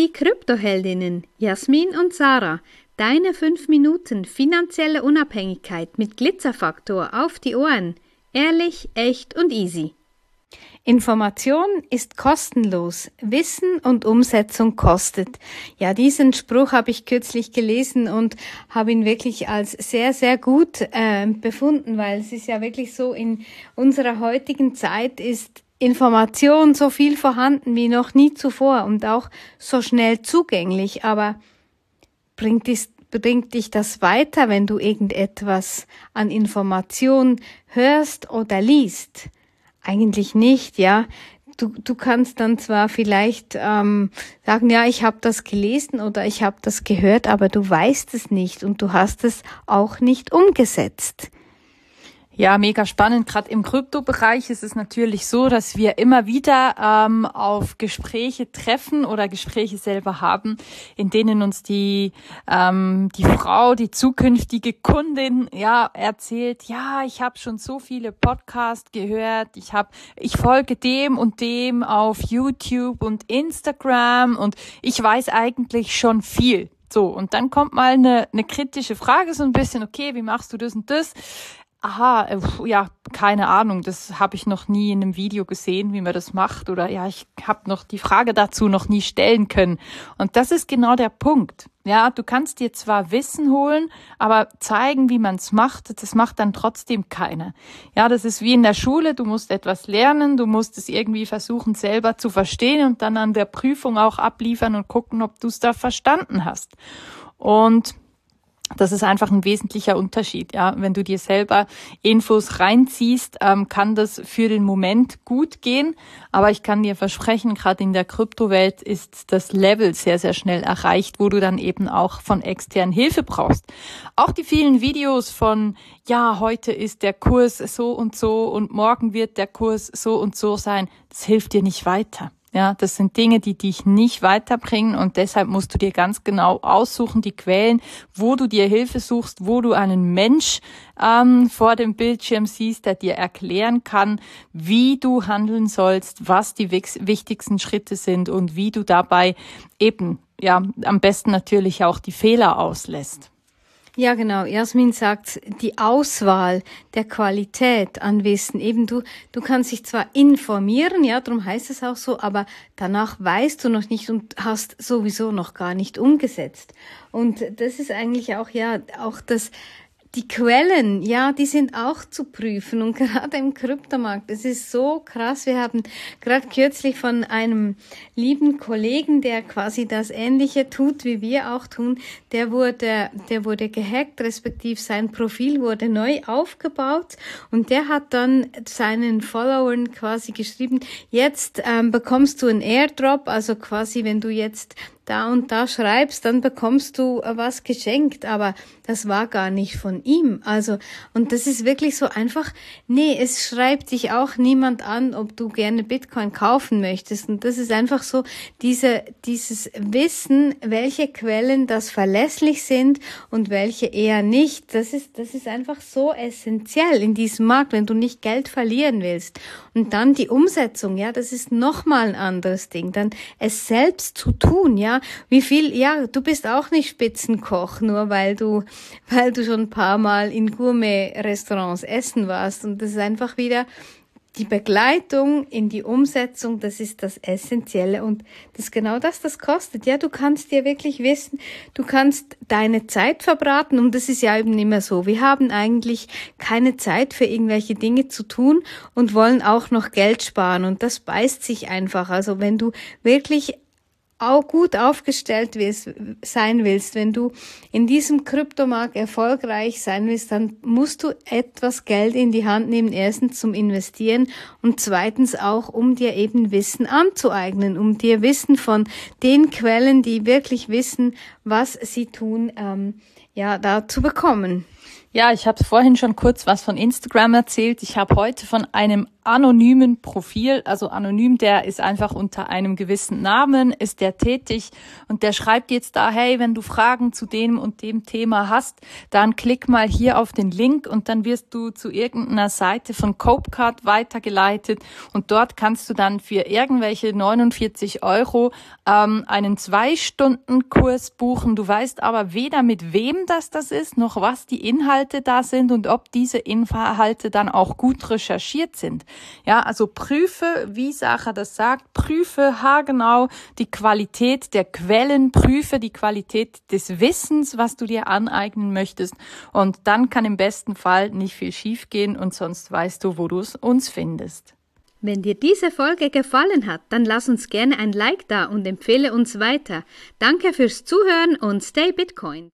Die Kryptoheldinnen Jasmin und Sarah, deine 5 Minuten finanzielle Unabhängigkeit mit Glitzerfaktor auf die Ohren. Ehrlich, echt und easy. Information ist kostenlos, Wissen und Umsetzung kostet. Ja, diesen Spruch habe ich kürzlich gelesen und habe ihn wirklich als sehr, sehr gut befunden, weil es ist ja wirklich so, in unserer heutigen Zeit ist Information so viel vorhanden wie noch nie zuvor und auch so schnell zugänglich, aber bringt dich das weiter, wenn du irgendetwas an Information hörst oder liest? Eigentlich nicht, ja. Du kannst dann zwar vielleicht sagen, ja, ich habe das gelesen oder ich habe das gehört, aber du weißt es nicht und du hast es auch nicht umgesetzt. Ja, mega spannend. Gerade im Kryptobereich ist es natürlich so, dass wir immer wieder auf Gespräche treffen oder Gespräche selber haben, in denen uns die Frau, die zukünftige Kundin, ja, erzählt, ja, ich habe schon so viele Podcasts gehört, ich folge dem und dem auf YouTube und Instagram und ich weiß eigentlich schon viel. So, und dann kommt mal eine kritische Frage, so ein bisschen, okay, wie machst du das und das? Aha, ja, keine Ahnung, das habe ich noch nie in einem Video gesehen, wie man das macht, oder ja, ich habe noch die Frage dazu noch nie stellen können. Und das ist genau der Punkt. Ja, du kannst dir zwar Wissen holen, aber zeigen, wie man es macht, das macht dann trotzdem keiner. Ja, das ist wie in der Schule, du musst etwas lernen, du musst es irgendwie versuchen selber zu verstehen und dann an der Prüfung auch abliefern und gucken, ob du es da verstanden hast. Und das ist einfach ein wesentlicher Unterschied, ja. Wenn du dir selber Infos reinziehst, kann das für den Moment gut gehen. Aber ich kann dir versprechen, gerade in der Kryptowelt ist das Level sehr, sehr schnell erreicht, wo du dann eben auch von externen Hilfe brauchst. Auch die vielen Videos von, ja, heute ist der Kurs so und morgen wird der Kurs so und so sein, das hilft dir nicht weiter. Ja, das sind Dinge, die dich nicht weiterbringen und deshalb musst du dir ganz genau aussuchen, die Quellen, wo du dir Hilfe suchst, wo du einen Mensch vor dem Bildschirm siehst, der dir erklären kann, wie du handeln sollst, was die wichtigsten Schritte sind und wie du dabei eben, ja, am besten natürlich auch die Fehler auslässt. Ja, genau. Jasmin sagt, die Auswahl der Qualität an Wissen. Eben du kannst dich zwar informieren, ja, darum heißt es auch so, aber danach weißt du noch nicht und hast sowieso noch gar nicht umgesetzt. Und das ist eigentlich auch, ja, auch die Quellen, ja, die sind auch zu prüfen und gerade im Kryptomarkt, es ist so krass. Wir haben gerade kürzlich von einem lieben Kollegen, der quasi das Ähnliche tut, wie wir auch tun, der wurde gehackt, respektive sein Profil wurde neu aufgebaut und der hat dann seinen Followern quasi geschrieben, jetzt bekommst du einen Airdrop, also quasi wenn du jetzt da und da schreibst, dann bekommst du was geschenkt, aber das war gar nicht von ihm. Also, und das ist wirklich so einfach, nee, es schreibt dich auch niemand an, ob du gerne Bitcoin kaufen möchtest. Und das ist einfach so, dieses Wissen, welche Quellen das verlässlich sind und welche eher nicht. Das ist einfach so essentiell in diesem Markt, wenn du nicht Geld verlieren willst. Und dann die Umsetzung, ja, das ist nochmal ein anderes Ding. Dann es selbst zu tun, ja. Du bist auch nicht Spitzenkoch, nur weil du schon ein paar Mal in Gourmet-Restaurants essen warst. Und das ist einfach wieder die Begleitung in die Umsetzung, das ist das Essentielle und das ist genau das kostet. Ja, du kannst dir wirklich wissen, du kannst deine Zeit verbraten und das ist ja eben immer so. Wir haben eigentlich keine Zeit für irgendwelche Dinge zu tun und wollen auch noch Geld sparen und das beißt sich einfach. Also wenn du wirklich auch gut aufgestellt sein willst, wenn du in diesem Kryptomarkt erfolgreich sein willst, dann musst du etwas Geld in die Hand nehmen, erstens zum Investieren und zweitens auch, um dir eben Wissen anzueignen, um dir Wissen von den Quellen, die wirklich wissen, was sie tun, ja, da zu bekommen. Ja, ich habe vorhin schon kurz was von Instagram erzählt. Ich habe heute von einem anonymen Profil, also anonym, der ist einfach unter einem gewissen Namen, ist der tätig und der schreibt jetzt da, hey, wenn du Fragen zu dem und dem Thema hast, dann klick mal hier auf den Link und dann wirst du zu irgendeiner Seite von Copecard weitergeleitet und dort kannst du dann für irgendwelche 49 € einen 2-Stunden-Kurs buchen. Du weißt aber weder mit wem das ist, noch was die Inhalte da sind und ob diese Inhalte dann auch gut recherchiert sind. Ja, also prüfe, wie Sarah das sagt, prüfe haargenau die Qualität der Quellen, prüfe die Qualität des Wissens, was du dir aneignen möchtest und dann kann im besten Fall nicht viel schiefgehen und sonst weißt du, wo du uns findest. Wenn dir diese Folge gefallen hat, dann lass uns gerne ein Like da und empfehle uns weiter. Danke fürs Zuhören und stay Bitcoin.